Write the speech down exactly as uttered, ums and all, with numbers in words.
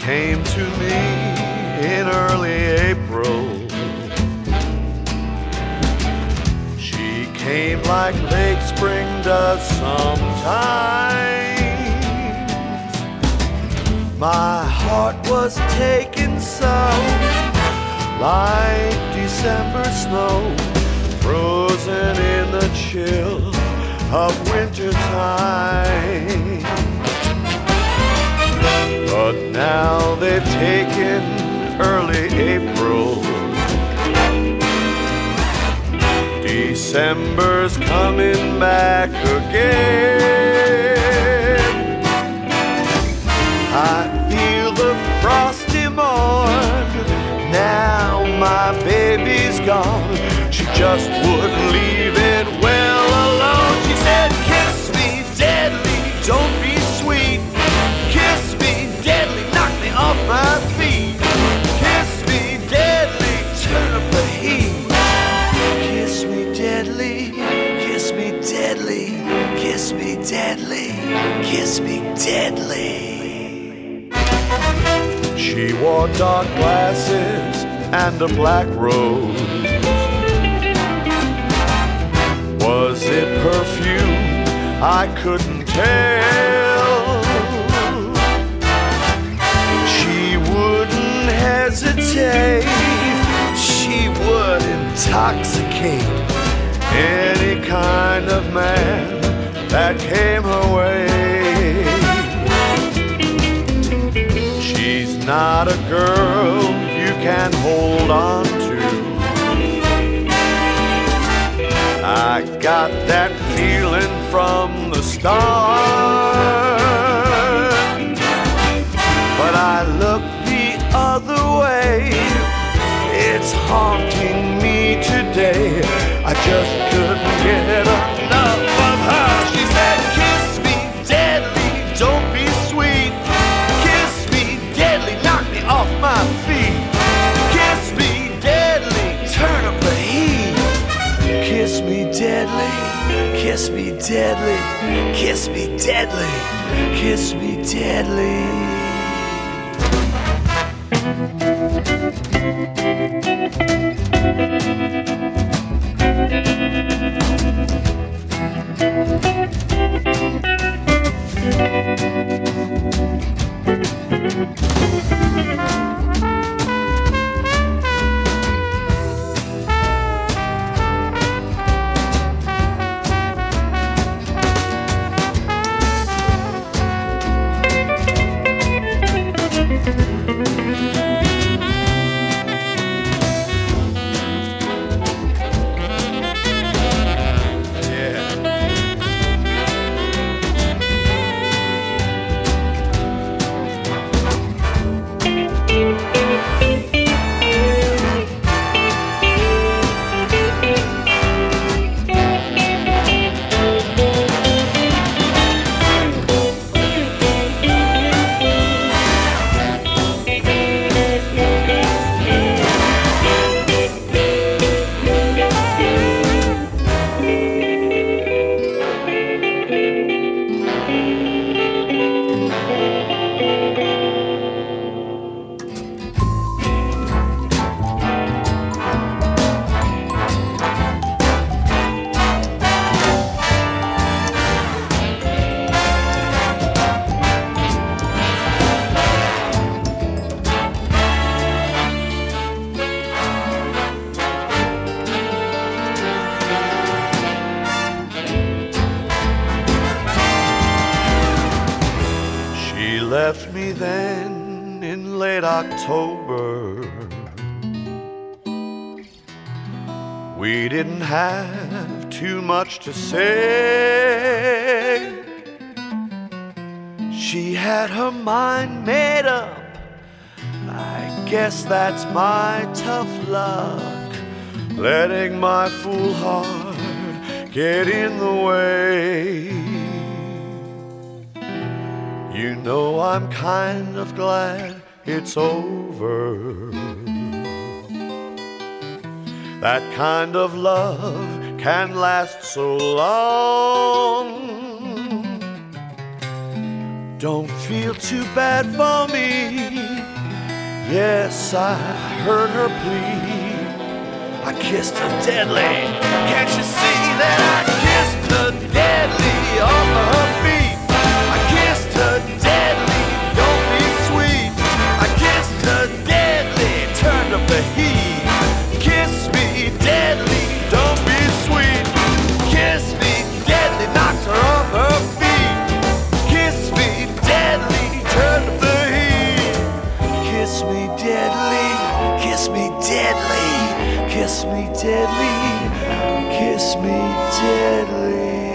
came to me in early April. She came like late spring does sometimes. My heart was taken so, like December snow, frozen in the chill of winter time. But now they've taken early April. December's coming back again. I feel the frosty morn. Now my baby's gone. She just wouldn't leave it well alone. She said, kiss me deadly, don't be sweet. Kiss me deadly, knock me off my feet. Kiss me deadly, turn up the heat. Kiss me deadly, kiss me deadly, kiss me deadly, kiss me deadly. She wore dark glasses and a black rose. Was it perfume? I couldn't tell. She wouldn't hesitate. She would intoxicate any kind of man that came her way. She's not a girl you can hold on to. I got that feeling from the start. But I look the other way. It's haunting me today. I just couldn't get enough of her. She said, kiss me deadly, don't be sweet. Kiss me deadly, knock me off my feet. Kiss me deadly, turn up the heat. Kiss me deadly, kiss me deadly, kiss me deadly, kiss me deadly. Left me then in late October. We didn't have too much to say. She had her mind made up. I guess that's my tough luck, letting my fool heart get in the way. You know I'm kind of glad it's over. That kind of love can last so long. Don't feel too bad for me. Yes, I heard her plea. I kissed her deadly. Can't you see that I kissed her deadly off of her feet? I kissed her deadly, don't be sweet. I kissed her deadly, turned up the heat. Kiss me deadly, don't be sweet. Kiss me deadly, knocked her off her feet. Kiss me deadly, turned up the heat. Kiss me deadly, kiss me deadly. Kiss me deadly, kiss me deadly.